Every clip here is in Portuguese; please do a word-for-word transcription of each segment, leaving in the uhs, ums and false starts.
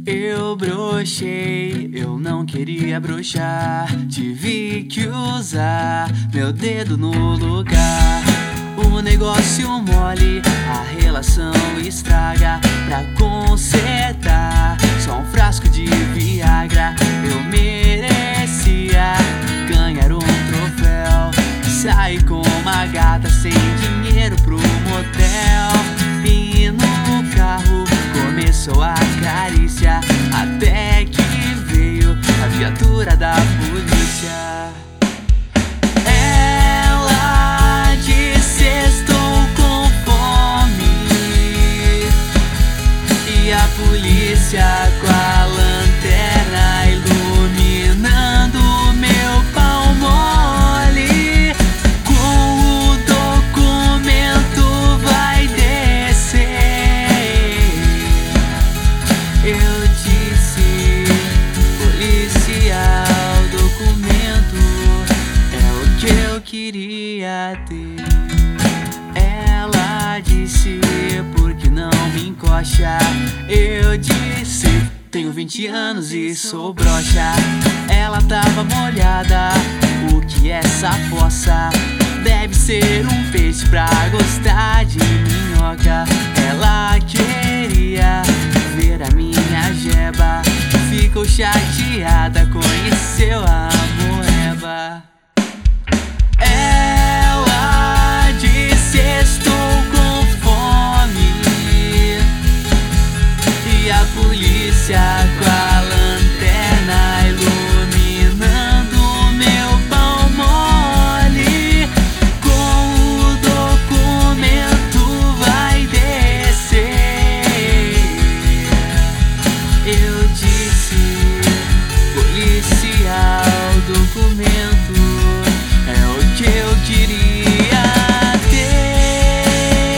Eu broxei, eu não queria broxar. Tive que usar meu dedo no lugar. O negócio mole, a relação estraga. Pra consertar, só um frasco de Viagra. Eu merecia ganhar um troféu. Saí com uma gata sem dinheiro pro motel. E no carro começou a carícia, até que veio a viatura da polícia. Ela disse: estou com fome. E a polícia com a lanterna iluminando meu pau mole. Com o documento vai descer. Eu disse: policial, documento é o que eu queria ter. Ela disse: por que não me encoxa? Eu disse: tenho vinte anos e sou broxa. Ela tava molhada, o que é essa fossa? Deve ser um peixe pra gostar de minhoca. Ela queria ver a minha jeba, ficou chateada, conheceu a moeba. Ela disse: estou com fome. E a polícia com a lanterna iluminando meu pau mole. Com o documento vai descer. Eu disse: policial, documento é o que eu queria ter.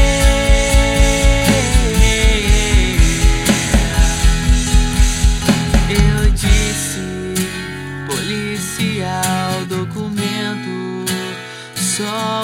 Eu disse: policial, documento só